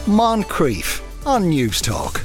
Moncrief on News Talk.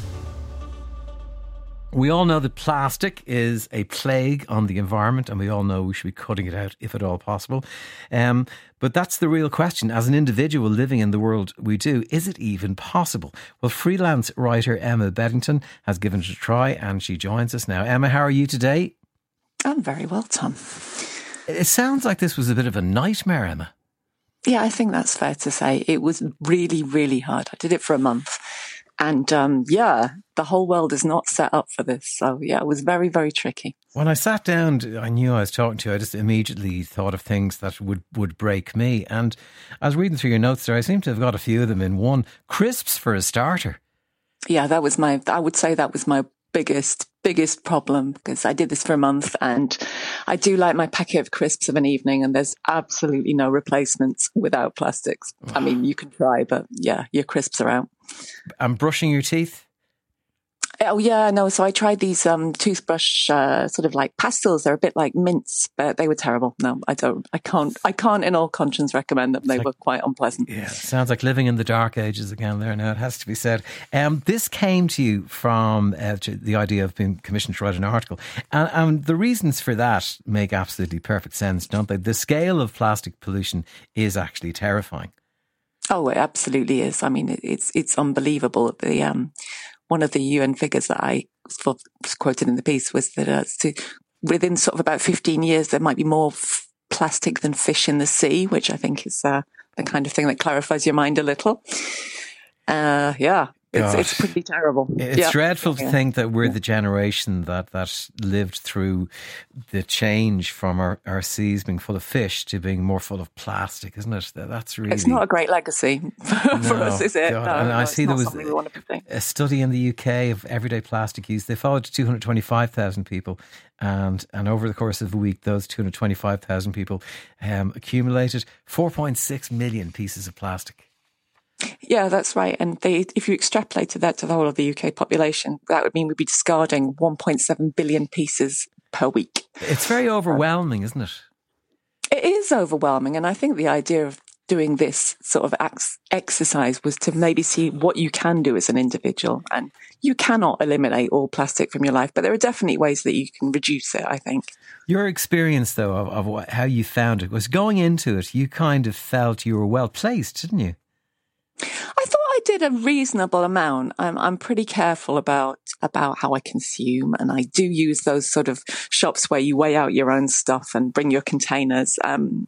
We all know that plastic is a plague on the environment, and we all know we should be cutting it out if at all possible. But that's the real question. As an individual living in the world we do, is it even possible? Well, freelance writer Emma Beddington has given it a try, and she joins us now. Emma, how are you today? I'm very well, Tom. It sounds like this was a bit of a nightmare, Emma. Yeah, I think that's fair to say. It was really, really hard. I did it for a month. And the whole world is not set up for this. So, it was very, very tricky. When I sat down, I knew I was talking to you. I just immediately thought of things that would break me. And I was reading through your notes there. I seem to have got a few of them in one. Crisps for a starter. Yeah, I would say that was my biggest problem, because I did this for a month, and I do like my packet of crisps of an evening, and there's absolutely no replacements without plastics. Wow. I mean, you can try, but your crisps are out. And brushing your teeth? Oh yeah, no. So I tried these toothbrush sort of like pastels. They're a bit like mints, but they were terrible. No, I can't in all conscience recommend them. They were quite unpleasant. Yeah, sounds like living in the dark ages again there now, it has to be said. This came to you from the idea of being commissioned to write an article. And the reasons for that make absolutely perfect sense, don't they? The scale of plastic pollution is actually terrifying. Oh, it absolutely is. I mean, it's unbelievable. One of the UN figures that I was quoted in the piece was that within sort of about 15 years, there might be more plastic than fish in the sea, which I think is the kind of thing that clarifies your mind a little. It's pretty terrible. It's dreadful to think that we're the generation that lived through the change from our seas being full of fish to being more full of plastic, isn't it? That's really... It's not a great legacy for us, is it? No, and I see there was a study in the UK of everyday plastic use. They followed 225,000 people, and over the course of a week, those 225,000 people accumulated 4.6 million pieces of plastic. Yeah, that's right. And if you extrapolated that to the whole of the UK population, that would mean we'd be discarding 1.7 billion pieces per week. It's very overwhelming, isn't it? It is overwhelming. And I think the idea of doing this sort of exercise was to maybe see what you can do as an individual. And you cannot eliminate all plastic from your life, but there are definitely ways that you can reduce it, I think. Your experience, though, of how you found it was going into it, you kind of felt you were well placed, didn't you? I thought I did a reasonable amount. I'm pretty careful about how I consume, and I do use those sort of shops where you weigh out your own stuff and bring your containers.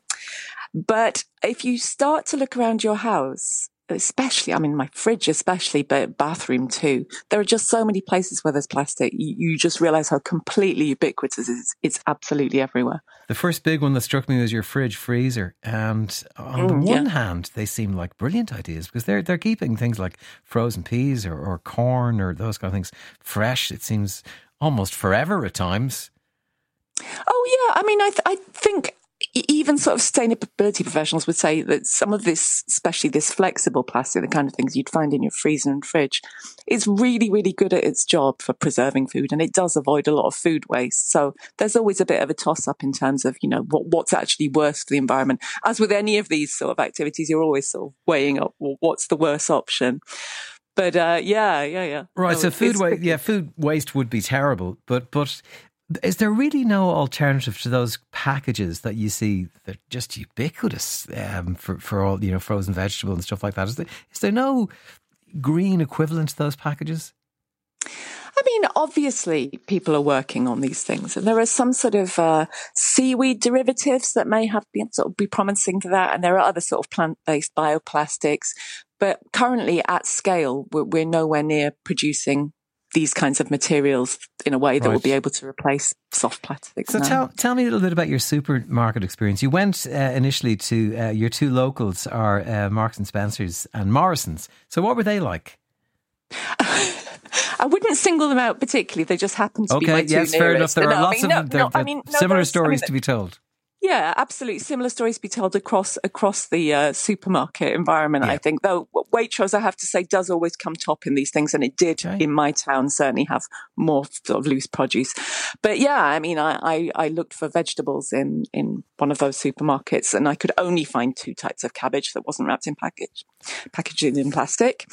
But if you start to look around your house, especially, I mean, my fridge especially, but bathroom too, there are just so many places where there's plastic. You just realise how completely ubiquitous it is. It's absolutely everywhere. The first big one that struck me was your fridge freezer. And on the one hand, they seem like brilliant ideas because they're keeping things like frozen peas or corn or those kind of things fresh. It seems almost forever at times. Oh, yeah. I mean, I think... even sort of sustainability professionals would say that some of this, especially this flexible plastic, the kind of things you'd find in your freezer and fridge, is really, really good at its job for preserving food, and it does avoid a lot of food waste. So there's always a bit of a toss-up in terms of, what's actually worse for the environment. As with any of these sort of activities, you're always sort of weighing up, well, what's the worst option? But yeah. Right, so food waste would be terrible, but is there really no alternative to those packages that you see that are just ubiquitous for all, frozen vegetable and stuff like that? Is there no green equivalent to those packages? I mean, obviously people are working on these things, and there are some sort of seaweed derivatives that may have been sort of be promising to that, and there are other sort of plant-based bioplastics. But currently, at scale, we're nowhere near producing these kinds of materials in a way that will be able to replace soft plastics. So tell me a little bit about your supermarket experience. You went initially to your two locals are Marks and Spencer's and Morrison's. So what were they like? I wouldn't single them out particularly. They just happened to be my two nearest. Fair enough. There are lots of them. Similar stories to be told. Yeah, absolutely. Similar stories to be told across the supermarket environment, I think. Though Waitrose, I have to say, does always come top in these things. And it did in my town certainly have more sort of loose produce. But yeah, I mean, I looked for vegetables in one of those supermarkets and I could only find 2 types of cabbage that wasn't wrapped in packaging in plastic.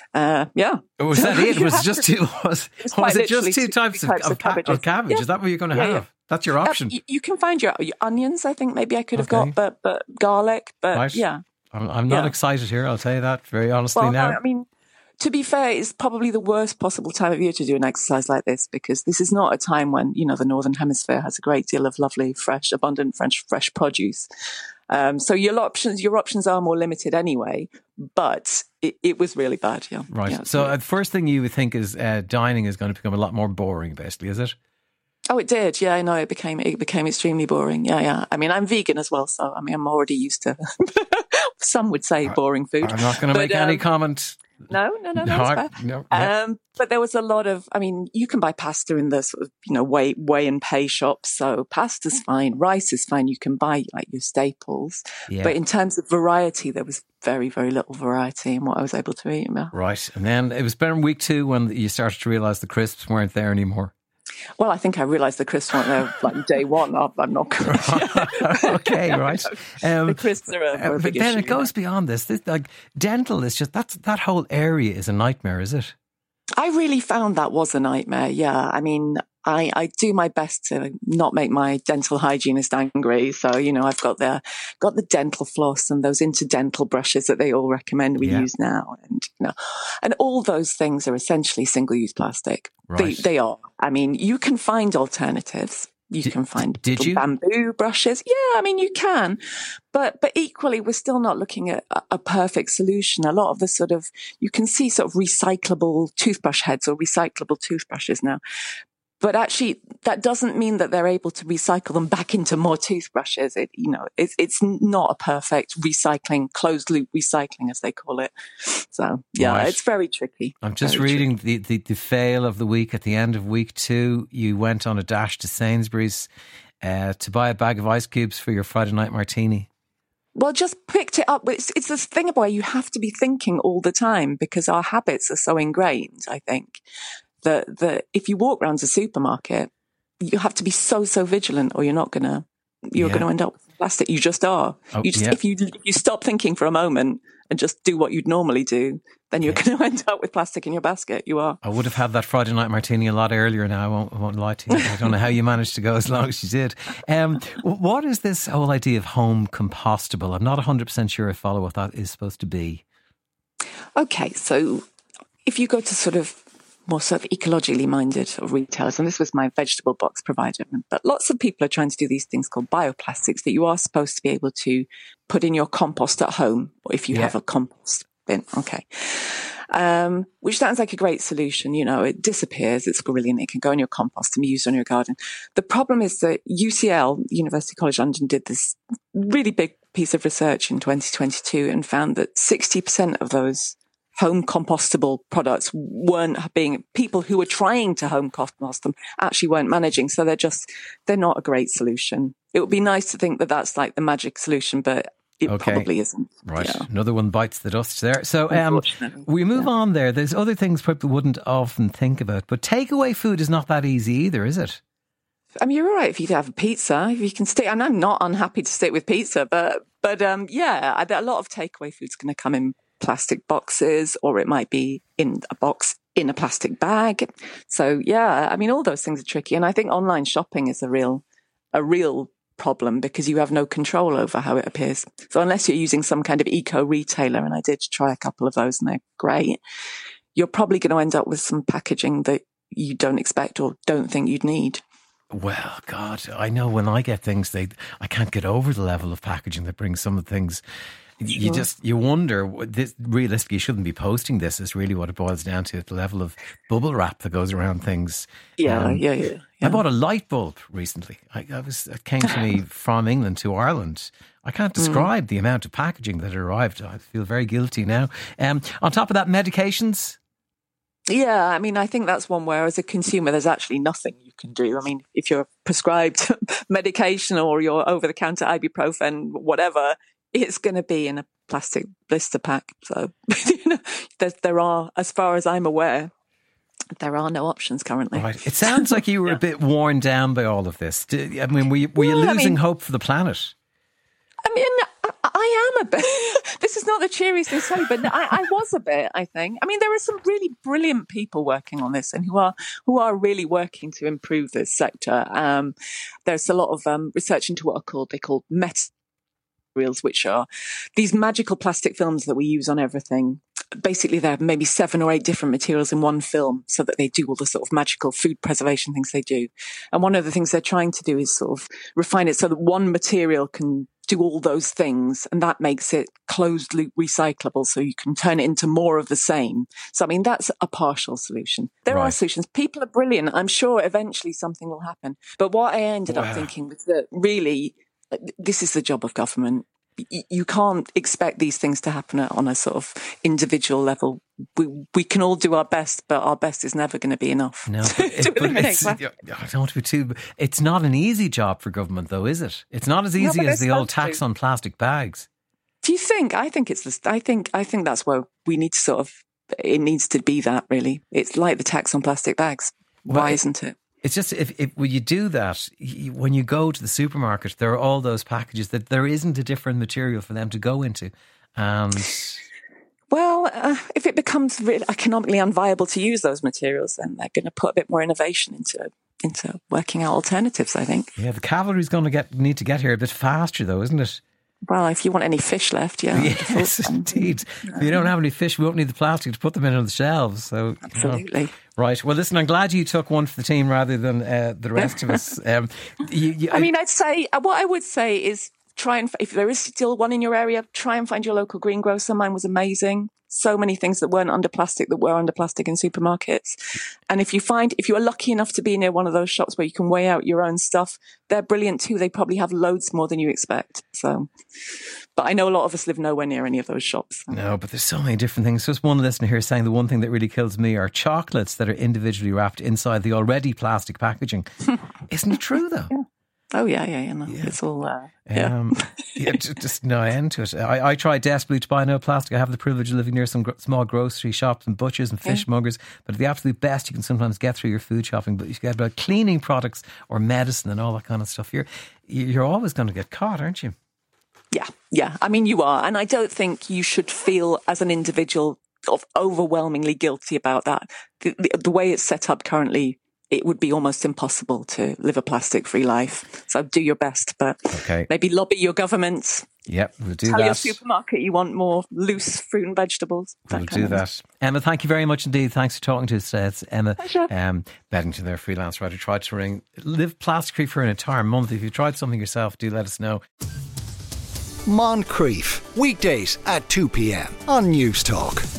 Yeah. Was that it? Was it just two? Was it just two types of cabbage? Yeah. Is that what you're going to have? Yeah. That's your option. You can find your onions. I think maybe I could have got, but garlic. But right. Yeah, I'm not excited here. I'll tell you that very honestly now. I mean, to be fair, it's probably the worst possible time of year to do an exercise like this because this is not a time when the Northern Hemisphere has a great deal of lovely, fresh, abundant fresh produce. So your options are more limited anyway, but it was really bad. Yeah. Right. Yeah, so the first thing you would think is dining is going to become a lot more boring, basically, is it? Oh, it did. Yeah, I know. It became extremely boring. Yeah. I mean, I'm vegan as well, so I mean, I'm already used to. Some would say boring food. I'm not going to make any comment. No, that's fair. But there was a lot of. I mean, you can buy pasta in the sort of weigh and pay shops. So pasta's fine, rice is fine. You can buy like your staples. Yeah. But in terms of variety, there was very, very little variety in what I was able to eat. Yeah. Right, and then it was better in week 2 when you started to realise the crisps weren't there anymore. Well, I think I realised the crisps weren't there like day one. I'm not going okay, right. The crisps are a big But then issue, it goes beyond this. Like dental is just that whole area is a nightmare, is it? I really found that was a nightmare. Yeah, I mean, I do my best to not make my dental hygienist angry. So I've got the dental floss and those interdental brushes that they all recommend we use now, and all those things are essentially single-use plastic. Right. They are. I mean, you can find alternatives. You can find bamboo brushes. Yeah, I mean, you can. But equally, we're still not looking at a perfect solution. A lot of the sort of, you can see sort of recyclable toothbrush heads or recyclable toothbrushes now. But actually, that doesn't mean that they're able to recycle them back into more toothbrushes. It's not a perfect recycling, closed loop recycling, as they call it. So, yeah, It's very tricky. I'm just reading the fail of the week. At the end of week 2, you went on a dash to Sainsbury's to buy a bag of ice cubes for your Friday night martini. Well, just picked it up. It's this thing about you have to be thinking all the time because our habits are so ingrained, I think. That if you walk around a supermarket, you have to be so vigilant, or you're going to end up with plastic. You just are. If you stop thinking for a moment and just do what you'd normally do, then you're going to end up with plastic in your basket. You are. I would have had that Friday night martini a lot earlier now. I won't lie to you. I don't know how you managed to go as long as you did. What is this whole idea of home compostable? I'm not 100% sure I follow what that is supposed to be. Okay, so if you go to sort of more sort of ecologically minded retailers, and this was my vegetable box provider, but lots of people are trying to do these things called bioplastics that you are supposed to be able to put in your compost at home, or if you have a compost bin. Okay. Which sounds like a great solution. It disappears. It's brilliant. It can go in your compost and be used on your garden. The problem is that UCL, University College London, did this really big piece of research in 2022 and found that 60% of those home compostable products people who were trying to home compost them actually weren't managing. So they're not a great solution. It would be nice to think that that's like the magic solution, but it probably isn't. Right. Yeah. Another one bites the dust there. So we move on there. There's other things people wouldn't often think about, but takeaway food is not that easy either, is it? I mean, you're all right if you have a pizza, if you can stick, and I'm not unhappy to stick with pizza, but I bet a lot of takeaway food's going to come in plastic boxes, or it might be in a box in a plastic bag. So I mean, all those things are tricky, and I think online shopping is a real problem because you have no control over how it appears. So unless you're using some kind of eco retailer, and I did try a couple of those and they're great, you're probably going to end up with some packaging that you don't expect or don't think you'd need. Well, God, I know when I get things, I can't get over the level of packaging that brings some of the things. You wonder, this realistically, you shouldn't be posting this, is really what it boils down to, the level of bubble wrap that goes around things. Yeah. I bought a light bulb recently. It came to me from England to Ireland. I can't describe the amount of packaging that arrived. I feel very guilty now. On top of that, medications. Yeah, I mean, I think that's one where as a consumer, there's actually nothing you can do. I mean, if you're prescribed medication or you're over-the-counter ibuprofen, whatever, it's going to be in a plastic blister pack. So there are, as far as I'm aware, there are no options currently. Right. It sounds like you were a bit worn down by all of this. I mean, were you losing hope for the planet? I mean, I am a bit. This is not the cheeriest thing to say, but I was a bit, I think. I mean, there are some really brilliant people working on this and who are really working to improve this sector. There's a lot of research into what they call materials, which are these magical plastic films that we use on everything. Basically, there are maybe 7 or 8 different materials in one film so that they do all the sort of magical food preservation things they do. And one of the things they're trying to do is sort of refine it so that one material can do all those things, and that makes it closed loop recyclable, so you can turn it into more of the same. So, I mean, that's a partial solution. There are solutions. People are brilliant. I'm sure eventually something will happen. But what I ended up thinking was that really, this is the job of government. You can't expect these things to happen on a sort of individual level. We can all do our best, but our best is never going to be enough. No, I don't want to be too. It's not an easy job for government, though, is it? It's not as easy as the old tax on plastic bags. Do you think? I think it's this. I think that's where we need to sort of. It needs to be that, really. It's like the tax on plastic bags. Why isn't it? It's just if when you do that, when you go to the supermarket, there are all those packages that there isn't a different material for them to go into. Well, if it becomes really economically unviable to use those materials, then they're going to put a bit more innovation into working out alternatives, I think. Yeah, the cavalry's going to need to get here a bit faster, though, isn't it? Well, if you want any fish left, yeah. Yes, indeed. If you don't have any fish, we won't need the plastic to put them in on the shelves. So, absolutely. Right. Well, listen, I'm glad you took one for the team rather than the rest of us. I mean, what I would say is try and, if there is still one in your area, try and find your local greengrocer. Mine was amazing. So many things that weren't under plastic that were under plastic in supermarkets. And if you are lucky enough to be near one of those shops where you can weigh out your own stuff, they're brilliant too. They probably have loads more than you expect. So, but I know a lot of us live nowhere near any of those shops. No, but there's so many different things. Just one listener here saying the one thing that really kills me are chocolates that are individually wrapped inside the already plastic packaging. Isn't it true though? Yeah. Oh, yeah. No, yeah. It's all, just no end to it. I try desperately to buy no plastic. I have the privilege of living near some small grocery shops and butchers and fishmongers, but at the absolute best, you can sometimes get through your food shopping, but you get about cleaning products or medicine and all that kind of stuff. You're always going to get caught, aren't you? Yeah. I mean, you are. And I don't think you should feel as an individual overwhelmingly guilty about that. The way it's set up currently, it would be almost impossible to live a plastic-free life. So do your best, but maybe lobby your governments. Yep, we'll do that. Tell your supermarket you want more loose fruit and vegetables. We'll do that. Emma, thank you very much indeed. Thanks for talking to us today. It's Emma Beddington, their freelance writer, tried to live plastic-free for an entire month. If you tried something yourself, do let us know. Moncrief, weekdays at 2 p.m. on News Talk.